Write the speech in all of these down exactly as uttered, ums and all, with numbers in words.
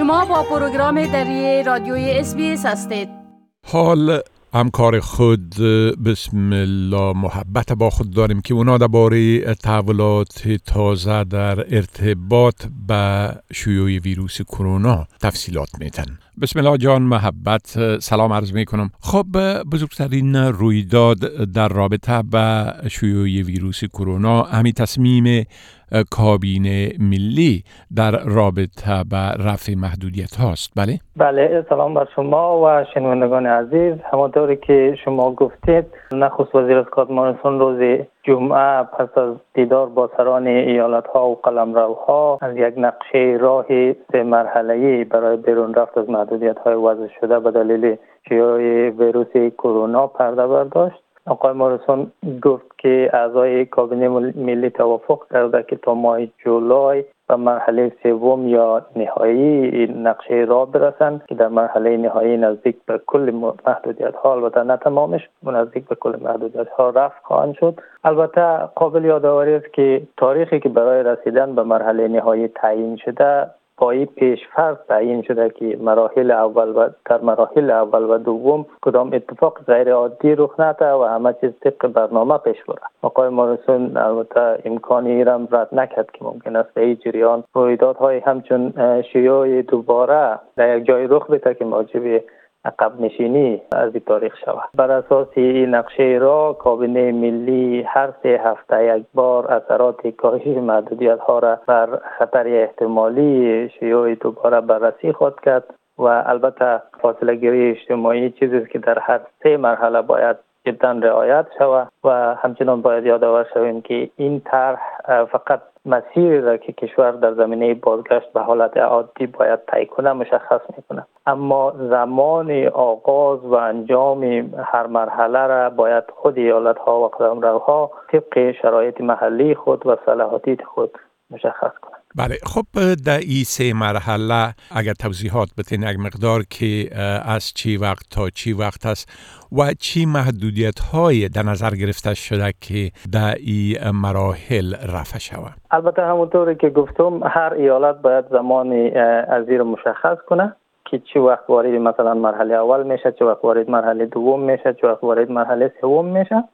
شما با پروگرام دری رادیوی اس بی اس هستید. حال همکار خود بسم الله محبت با خود داریم که اونا درباره تحولات تازه در ارتباط به شیوع ویروس کرونا تفصیلات میتن. بسم الله جان محبت، سلام عرض میکنم. خب بزرگترین رویداد در رابطه به شیوع ویروس کرونا همین تصمیم کابینه ملی در رابطه به رفع محدودیت هاست. بله؟ بله، سلام بر شما و شنوندگان عزیز. همانطوری که شما گفتید، نخست وزیر اسکات موریسون روز جمعه پس از دیدار با سران ایالت ها و قلمروها از یک نقشه راه سه مرحله‌ای برای بیرون رفت از محدودیت های وضع شده به دلیل شیوع ویروس کرونا پرده برداشت. آقای موریسون گفت که اعضای کابینه ملی توافق کرده که تا ماه جولای به مرحله سوم یا نهایی نقشه راه برسند که در مرحله نهایی نزدیک به کل محدودیت ها، البته نه تمامش، نزدیک به کل محدودیت ها رفع خواهند شد. البته قابل یادآوری است که تاریخی که برای رسیدن به مرحله نهایی تعیین شده پای پیش فرض تعیین شده که مراحل اول و در مراحل اول و دوم کدام اتفاق غیر عادی رخ نده و همه چیز طبق برنامه پیش بره. آقای موریسون البته امکانی را رد نکرد که ممکن است به این جریان رویدادهای همچون شیوع دوباره در یک جای رخ بده که موجب عقب نشینی از این تاریخ شود. بر اساس این نقشه را کابینه ملی هر سه هفته یک بار اثرات کاهش محدودیت ها را بر خطر احتمالی شیوع دوباره بررسی خواهد کرد و البته فاصله گیری اجتماعی چیزی است که در هر سه مرحله باید جدا رعایت شود و همچنان باید یادآور شویم که این طرح فقط مسیری را که کشور در زمینه بازگشت به حالت عادی باید طی کنه مشخص میکنه، اما زمان آغاز و انجام هر مرحله را باید خود ایالت ها و قلمروها طبق شرایط محلی خود و صلاحیت خود مشخص کنند. بله، خب در این سه مرحله اگر توضیحات بدین یک مقدار که از چی وقت تا چی وقت است و چی محدودیت های در نظر گرفته شده که در این مراحل رفع شود؟ البته همونطوری که گفتم هر ایالت باید زمان از این مشخص کنه که چی وقت وارد مثلا مرحله اول میشه، چی وقت وارد مرحله دوم میشه، چی وقت وارد مرحله سوم میشه.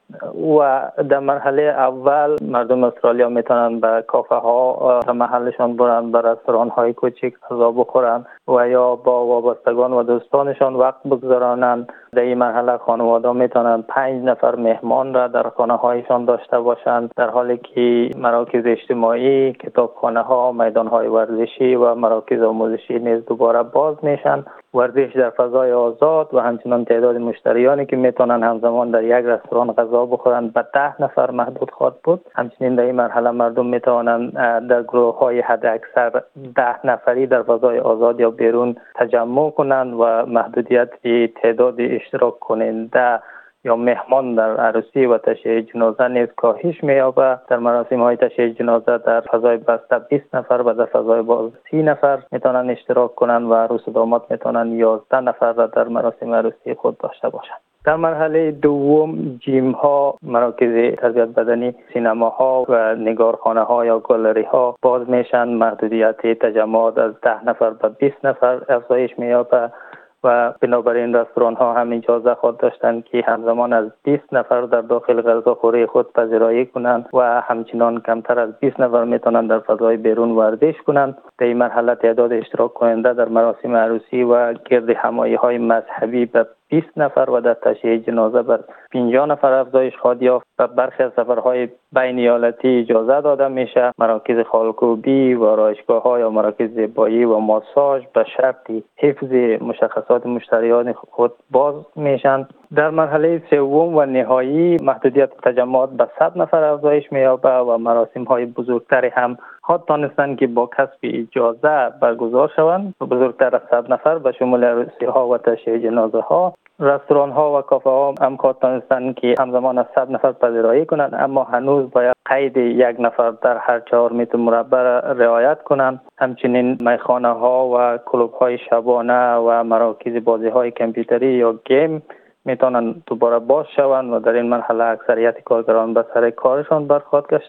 و در مرحله اول مردم استرالیا میتونن به کافه ها در محلشان برن، به رستوران های کوچک غذا بخورن و یا با وابستگان و دوستانشان وقت بگذرانن. در این مرحله خانواده میتونن پنج نفر مهمان را در خانه هایشان داشته باشند، در حالی که مراکز اجتماعی، کتابخانه ها، میدان های ورزشی و مراکز آموزشی نیز دوباره باز میشن. ورزش در فضای آزاد و همچنان تعداد مشتریانی که میتونن همزمان در یک رستوران غذا بخورن به ده نفر محدود خواهد بود. همچنین در این مرحله مردم میتونن در گروه های حد اکثر ده نفری در فضای آزاد یا بیرون تجمع کنند و محدودیت تعداد اشتراک کننده یا مهمان در عروسی و تشییع جنازه نیز کاهش می‌یابد. در مراسم های تشییع جنازه در فضای بسته بیست نفر و در فضای باز سی نفر میتونن اشتراک کنند و عروس و داماد میتونن یازده نفر را در مراسم عروسی خود داشته باشند. در مرحله دوم جیم ها، مراکز تربیت بدنی، سینما ها و نگارخانه ها یا گالری ها باز میشن. محدودیت تجمعات از ده نفر به بیست نفر افزایش می‌یابد و بنابراین رستوران ها هم اجازه خود داشتند که همزمان از بیست نفر در داخل غذاخوری خود پذیرایی کنند و همچنان کمتر از بیست نفر میتونند در فضای بیرون ورزش کنند. در این مرحله تعداد اشتراک کننده در مراسم عروسی و گرد همایی های مذهبی به بیست نفر و در تشییع جنازه بر پنجاه نفر افزایش خواهد یافت و برخی از سفرهای بین ایالتی اجازه داده میشه. مراکز خالکوبی و آرایشگاه‌ها یا مراکز زیبایی و ماساژ به شرط حفظ مشخصات مشتریان خود باز میشن. در مرحله سوم و نهایی محدودیت تجمعات به صد نفر افزایش می‌یابد و مراسم‌های بزرگتری هم خود دانستند که با کسب اجازه برگزار شوند. بزرگتر از صد نفر به شمول عروسی‌ها و تشییع جنازه‌ها. رستوران‌ها و کافه‌ها هم خود دانستند که همزمان از صد نفر پذیرایی کنند، اما هنوز باید قید یک نفر در هر چهار متر مربع رعایت کنند. همچنین میخانه‌ها و کلوب‌های شبانه و مراکز بازی‌های کامپیوتری یا گیم میتونن دوباره باز شوند و در این مرحله اکثریت کارگران به سر کارشان برخواهد گشتند.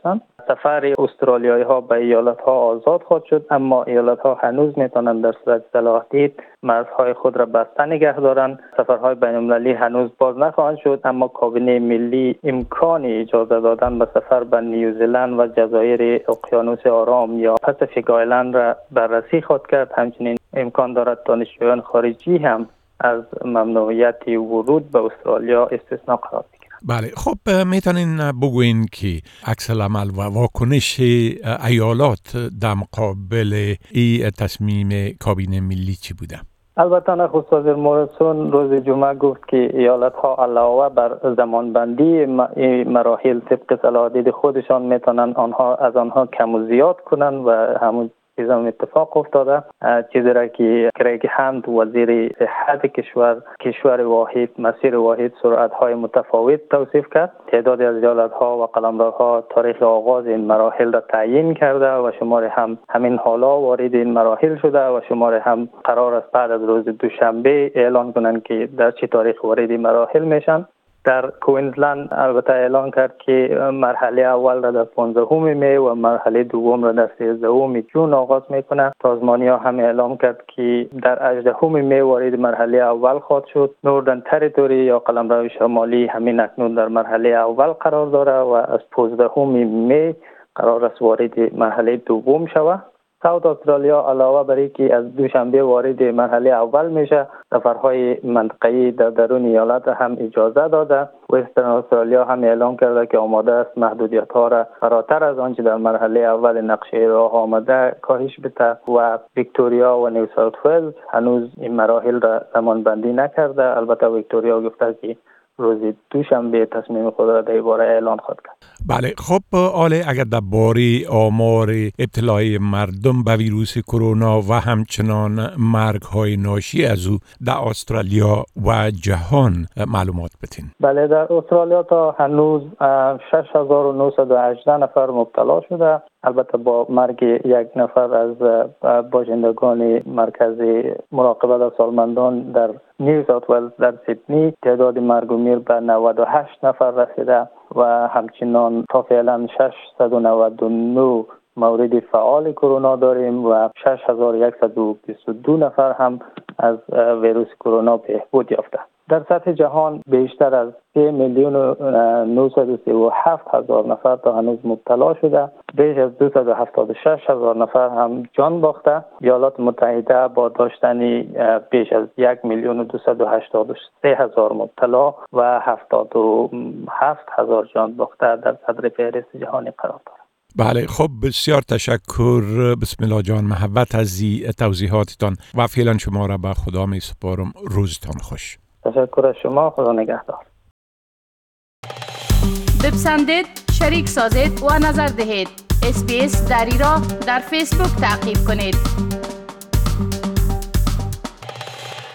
سفر استرالیایی ها به ایالت ها آزاد خواهد شد، اما ایالت ها هنوز میتونن در صورت صلاح دید مرزهای خود را بسته نگه دارند. سفرهای بین المللی هنوز باز نخواهند شد، اما کابینه ملی امکان اجازه دادن به سفر به نیوزیلند و جزایر اقیانوس آرام یا پاسیفیک آیلند را بررسی خواهد کرد. همچنین امکان دارد دانشجویان خارجی هم از ممنوعیت ورود به استرالیا استثناء قرار بگیرند. بله، خب میتونین بگوین که عکس العمل و واکنش ایالات در مقابل این تصمیم کابینه ملی چی بوده؟ البته نخست وزیر موریسون روز جمعه گفت که ایالت ها علاوه بر زمانبندی مراحل طبق صلاح دید خودشان میتونن آنها از آنها کم و زیاد کنن و همون چیز هم اتفاق افتاده. چیزی را که کریگ حمد وزیر صحت کشور کشور واحد مسیر واحد سرعت های متفاوت توصیف کرد. تعدادی از ایالت ها و قلمروها تاریخ آغاز این مراحل را تعیین کرده و شمار هم همین حالا وارد این مراحل شده و شمار هم قرار است بعد از روز دوشنبه اعلان کنند که در چه تاریخ وارد این مراحل میشن. در کوینزلند البته اعلان کرد که مرحله اول را در پانزدهم می و مرحله دوم را در سیزدهم جون آغاز میکنه. تازمانیا هم اعلام کرد که در هجدهم می وارد مرحله اول خواهد شد. نوردن تریتوری یا قلمرو شمالی همین اکنون در مرحله اول قرار داره و از پانزدهم می قرار است وارد مرحله دوم شود. ساوت استرالیا علاوه بر اینکه از دوشنبه وارد مرحله اول میشه، سفرهای منطقه‌ای در درون ایالت هم اجازه داده. وسترن استرالیا هم اعلام کرده که آماده است محدودیت‌ها را فراتر از آنچه در مرحله اول نقشه راه آمده کاهش بده و ویکتوریا و نیو ساوت ولز هنوز این مراحل را زمانبندی نکرده. البته ویکتوریا گفته که روز دوشنبه تصمیم خود را در این باره اعلان خواهد کرد. بله، خب آله اگر در باره آمار ابتلای مردم به ویروس کرونا و همچنان مرگ های ناشی از او در استرالیا و جهان معلومات بتین. بله، در استرالیا تا هنوز شش هزار و نهصد و هجده نفر مبتلا شده. البته با مرگ یک نفر از باشندگان مرکز مراقبت از سالمندان در نیو ساوت ولز در سیدنی تعداد مرگ و میر به نود و هشت نفر رسیده و همچنان تا فعلا ششصد و نود و نه مورد فعال کرونا داریم و شش هزار و صد و بیست و دو نفر هم از ویروس کرونا بهبود یافته. در سطح جهان بیشتر از سه میلیون و نهصد و سی و هفت هزار نفر تا هنوز مبتلا شده. بیش از دویست و هفتاد و شش هزار نفر هم جان باخته. ایالات متحده با داشتن بیش از یک میلیون و دویست و هشتاد و سه هزار مبتلا و هفتاد و هفت هزار جان باخته در صدر فهرست جهانی قرار دارد. بله، خب بسیار تشکر بسم الله جان محبت از توضیحاتتان و فعلا شما را به خدا می سپارم. روزتان خوش. تشکر از شما. خدا نگهدار. بپسندید، شریک سازید و نظر دهید. اس بی اس دری را در فیسبوک تعقیب کنید.